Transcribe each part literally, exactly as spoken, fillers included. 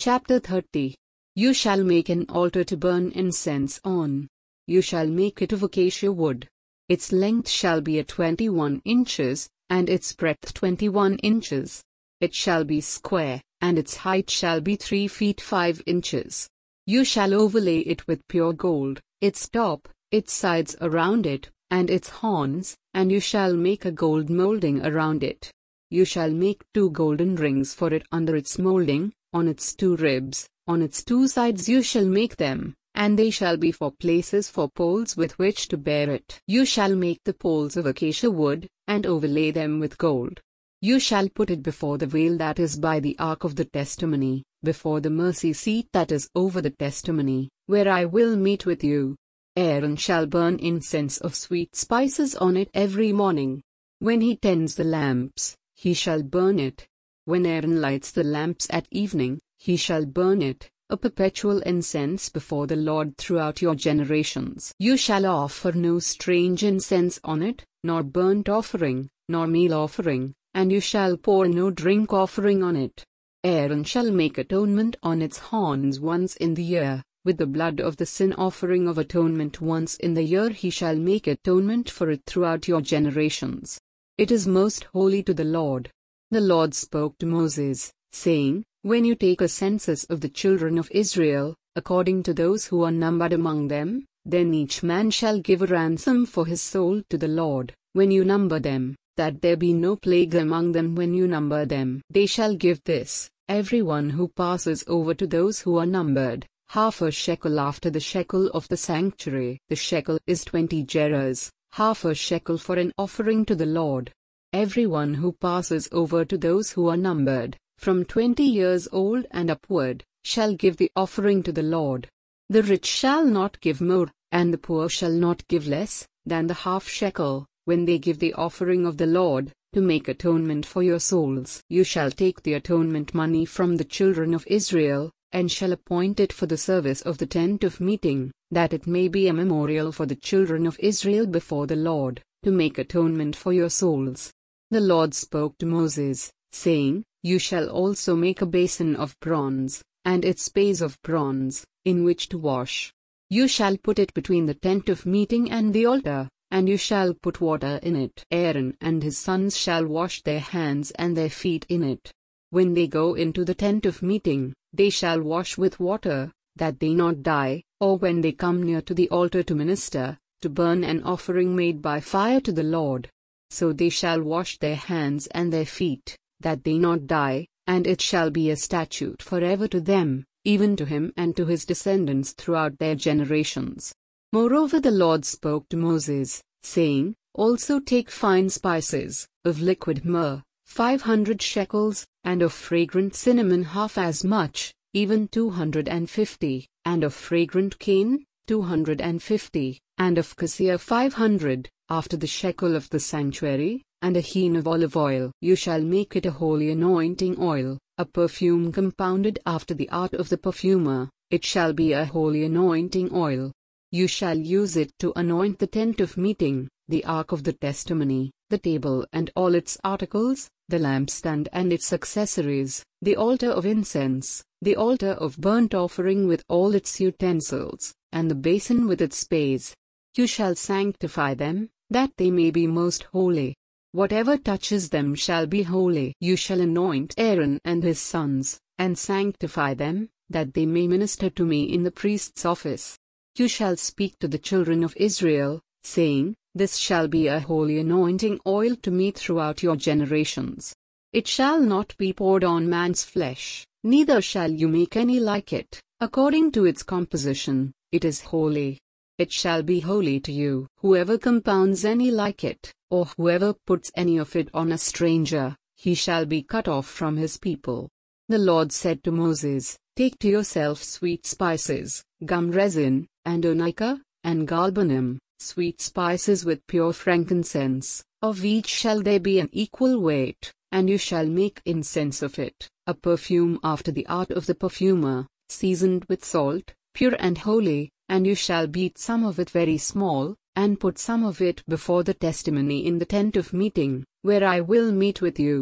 Chapter thirty. You shall make an altar to burn incense on. You shall make it of acacia wood. Its length shall be at twenty-one inches, and its breadth twenty-one inches. It shall be square, and its height shall be three feet five inches. You shall overlay it with pure gold, its top, its sides around it, and its horns, and you shall make a gold molding around it. You shall make two golden rings for it under its molding, on its two ribs, on its two sides you shall make them, and they shall be for places for poles with which to bear it. You shall make the poles of acacia wood, and overlay them with gold. You shall put it before the veil that is by the ark of the testimony, before the mercy seat that is over the testimony, where I will meet with you. Aaron shall burn incense of sweet spices on it every morning. When he tends the lamps, he shall burn it. When Aaron lights the lamps at evening, he shall burn it, a perpetual incense before the Lord throughout your generations. You shall offer no strange incense on it, nor burnt offering, nor meal offering, and you shall pour no drink offering on it. Aaron shall make atonement on its horns once in the year, with the blood of the sin offering of atonement once in the year he shall make atonement for it throughout your generations. It is most holy to the Lord. The Lord spoke to Moses, saying, When you take a census of the children of Israel, according to those who are numbered among them, then each man shall give a ransom for his soul to the Lord, when you number them, that there be no plague among them when you number them. They shall give this, every one who passes over to those who are numbered, half a shekel after the shekel of the sanctuary. The shekel is twenty gerahs, half a shekel for an offering to the Lord. Everyone who passes over to those who are numbered, from twenty years old and upward, shall give the offering to the Lord. The rich shall not give more, and the poor shall not give less, than the half shekel, when they give the offering of the Lord, to make atonement for your souls. You shall take the atonement money from the children of Israel, and shall appoint it for the service of the tent of meeting, that it may be a memorial for the children of Israel before the Lord, to make atonement for your souls. The Lord spoke to Moses, saying, You shall also make a basin of bronze, and its base of bronze, in which to wash. You shall put it between the tent of meeting and the altar, and you shall put water in it. Aaron and his sons shall wash their hands and their feet in it. When they go into the tent of meeting, they shall wash with water, that they not die, or when they come near to the altar to minister, to burn an offering made by fire to the Lord. So they shall wash their hands and their feet, that they not die, and it shall be a statute forever to them, even to him and to his descendants throughout their generations. Moreover the Lord spoke to Moses, saying, Also take fine spices, of liquid myrrh, five hundred shekels, and of fragrant cinnamon half as much, even two hundred and fifty, and of fragrant cane, two hundred and fifty, and of cassia five hundred, after the shekel of the sanctuary, and a hin of olive oil. You shall make it a holy anointing oil, a perfume compounded after the art of the perfumer. It shall be a holy anointing oil. You shall use it to anoint the tent of meeting, the ark of the testimony, the table and all its articles, the lampstand and its accessories, the altar of incense, the altar of burnt offering with all its utensils, and the basin with its base. You shall sanctify them, that they may be most holy. Whatever touches them shall be holy. You shall anoint Aaron and his sons, and sanctify them, that they may minister to me in the priest's office. You shall speak to the children of Israel, saying, This shall be a holy anointing oil to me throughout your generations. It shall not be poured on man's flesh, neither shall you make any like it, according to its composition. It is holy. It shall be holy to you. Whoever compounds any like it, or whoever puts any of it on a stranger, he shall be cut off from his people. The Lord said to Moses, Take to yourself sweet spices, gum resin, and onycha, and galbanum, sweet spices with pure frankincense, of each shall there be an equal weight, and you shall make incense of it, a perfume after the art of the perfumer, seasoned with salt, pure and holy. And you shall beat some of it very small, and put some of it before the testimony in the tent of meeting, where I will meet with you.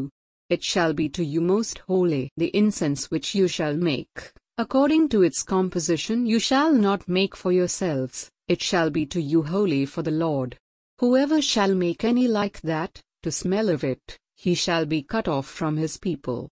it shall be to you most holy. The incense which you shall make, according to its composition you shall not make for yourselves, it shall be to you holy for the Lord. Whoever shall make any like that, to smell of it, he shall be cut off from his people.